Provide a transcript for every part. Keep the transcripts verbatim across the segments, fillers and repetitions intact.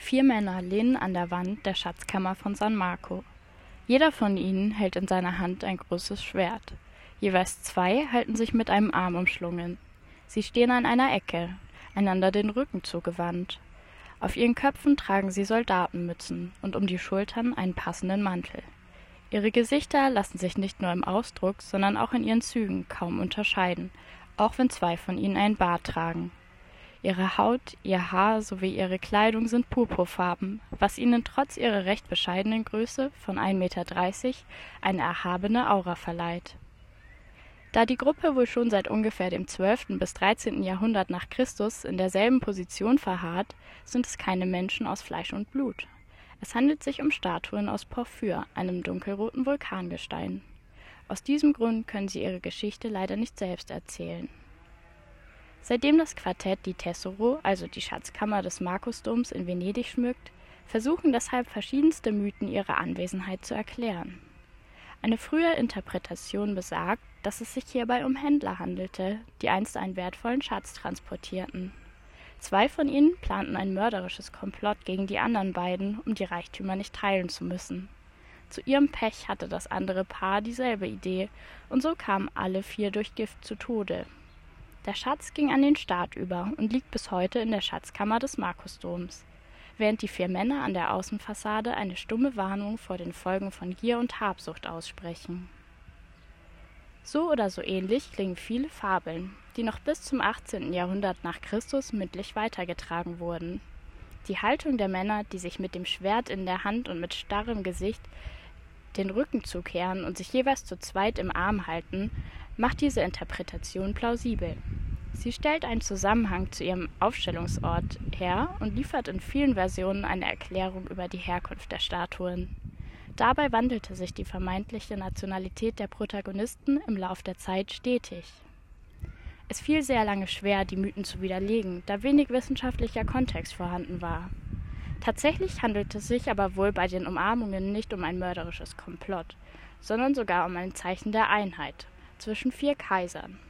Vier Männer lehnen an der Wand der Schatzkammer von San Marco. Jeder von ihnen hält in seiner Hand ein großes Schwert. Jeweils zwei halten sich mit einem Arm umschlungen. Sie stehen an einer Ecke, einander den Rücken zugewandt. Auf ihren Köpfen tragen sie Soldatenmützen und um die Schultern einen passenden Mantel. Ihre Gesichter lassen sich nicht nur im Ausdruck, sondern auch in ihren Zügen kaum unterscheiden, auch wenn zwei von ihnen einen Bart tragen. Ihre Haut, ihr Haar sowie ihre Kleidung sind purpurfarben, was ihnen trotz ihrer recht bescheidenen Größe von ein Meter dreißig eine erhabene Aura verleiht. Da die Gruppe wohl schon seit ungefähr dem zwölften bis dreizehnten Jahrhundert nach Christus in derselben Position verharrt, sind es keine Menschen aus Fleisch und Blut. Es handelt sich um Statuen aus Porphyr, einem dunkelroten Vulkangestein. Aus diesem Grund können sie ihre Geschichte leider nicht selbst erzählen. Seitdem das Quartett die Tesoro, also die Schatzkammer des Markusdoms in Venedig schmückt, versuchen deshalb verschiedenste Mythen ihre Anwesenheit zu erklären. Eine frühe Interpretation besagt, dass es sich hierbei um Händler handelte, die einst einen wertvollen Schatz transportierten. Zwei von ihnen planten ein mörderisches Komplott gegen die anderen beiden, um die Reichtümer nicht teilen zu müssen. Zu ihrem Pech hatte das andere Paar dieselbe Idee, und so kamen alle vier durch Gift zu Tode. Der Schatz ging an den Staat über und liegt bis heute in der Schatzkammer des Markusdoms, während die vier Männer an der Außenfassade eine stumme Warnung vor den Folgen von Gier und Habsucht aussprechen. So oder so ähnlich klingen viele Fabeln, die noch bis zum achtzehnten Jahrhundert nach Christus mündlich weitergetragen wurden. Die Haltung der Männer, die sich mit dem Schwert in der Hand und mit starrem Gesicht den Rücken zukehren und sich jeweils zu zweit im Arm halten, macht diese Interpretation plausibel. Sie stellt einen Zusammenhang zu ihrem Aufstellungsort her und liefert in vielen Versionen eine Erklärung über die Herkunft der Statuen. Dabei wandelte sich die vermeintliche Nationalität der Protagonisten im Lauf der Zeit stetig. Es fiel sehr lange schwer, die Mythen zu widerlegen, da wenig wissenschaftlicher Kontext vorhanden war. Tatsächlich handelt es sich aber wohl bei den Umarmungen nicht um ein mörderisches Komplott, sondern sogar um ein Zeichen der Einheit zwischen vier Kaisern.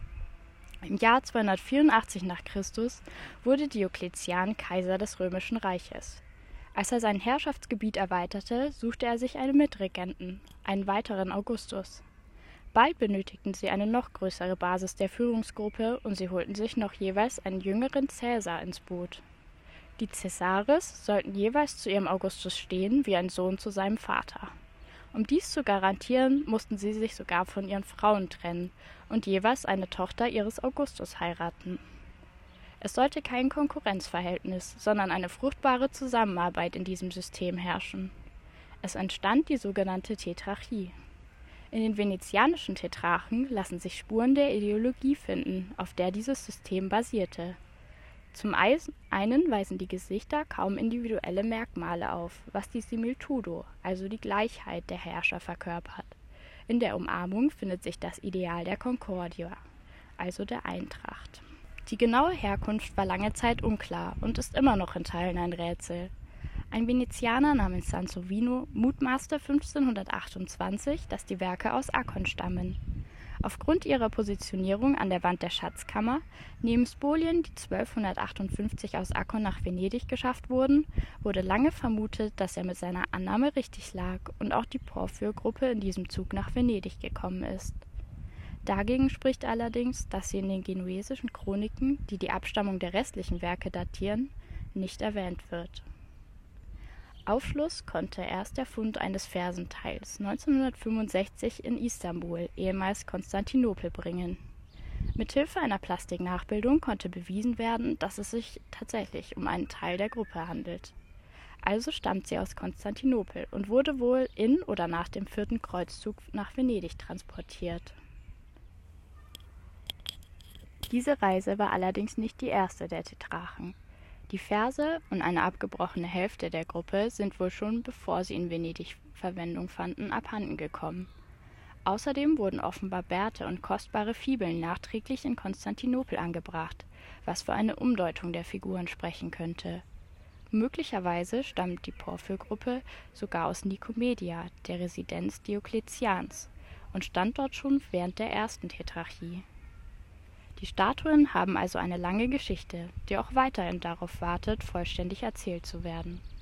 Im Jahr zweihundertvierundachtzig nach Christus wurde Diokletian Kaiser des Römischen Reiches. Als er sein Herrschaftsgebiet erweiterte, suchte er sich einen Mitregenten, einen weiteren Augustus. Bald benötigten sie eine noch größere Basis der Führungsgruppe und sie holten sich noch jeweils einen jüngeren Caesar ins Boot. Die Caesares sollten jeweils zu ihrem Augustus stehen wie ein Sohn zu seinem Vater. Um dies zu garantieren, mussten sie sich sogar von ihren Frauen trennen und jeweils eine Tochter ihres Augustus heiraten. Es sollte kein Konkurrenzverhältnis, sondern eine fruchtbare Zusammenarbeit in diesem System herrschen. Es entstand die sogenannte Tetrarchie. In den venezianischen Tetrarchen lassen sich Spuren der Ideologie finden, auf der dieses System basierte. Zum einen weisen die Gesichter kaum individuelle Merkmale auf, was die Similitudo, also die Gleichheit der Herrscher verkörpert. In der Umarmung findet sich das Ideal der Concordia, also der Eintracht. Die genaue Herkunft war lange Zeit unklar und ist immer noch in Teilen ein Rätsel. Ein Venezianer namens Sansovino mutmaßte fünfzehnhundertachtundzwanzig, dass die Werke aus Akkon stammen. Aufgrund ihrer Positionierung an der Wand der Schatzkammer, neben Spolien, die zwölfhundertachtundfünfzig aus Akkon nach Venedig geschafft wurden, wurde lange vermutet, dass er mit seiner Annahme richtig lag und auch die Porphyr-Gruppe in diesem Zug nach Venedig gekommen ist. Dagegen spricht allerdings, dass sie in den genuesischen Chroniken, die die Abstammung der restlichen Werke datieren, nicht erwähnt wird. Aufschluss konnte erst der Fund eines Fersenteils neunzehnhundertfünfundsechzig in Istanbul, ehemals Konstantinopel, bringen. Mithilfe einer Plastiknachbildung konnte bewiesen werden, dass es sich tatsächlich um einen Teil der Gruppe handelt. Also stammt sie aus Konstantinopel und wurde wohl in oder nach dem vierten Kreuzzug nach Venedig transportiert. Diese Reise war allerdings nicht die erste der Tetrarchen. Die Verse und eine abgebrochene Hälfte der Gruppe sind wohl schon, bevor sie in Venedig Verwendung fanden, abhanden gekommen. Außerdem wurden offenbar Bärte und kostbare Fibeln nachträglich in Konstantinopel angebracht, was für eine Umdeutung der Figuren sprechen könnte. Möglicherweise stammt die Porphyr-Gruppe sogar aus Nikomedia, der Residenz Diokletians, und stand dort schon während der ersten Tetrarchie. Die Statuen haben also eine lange Geschichte, die auch weiterhin darauf wartet, vollständig erzählt zu werden.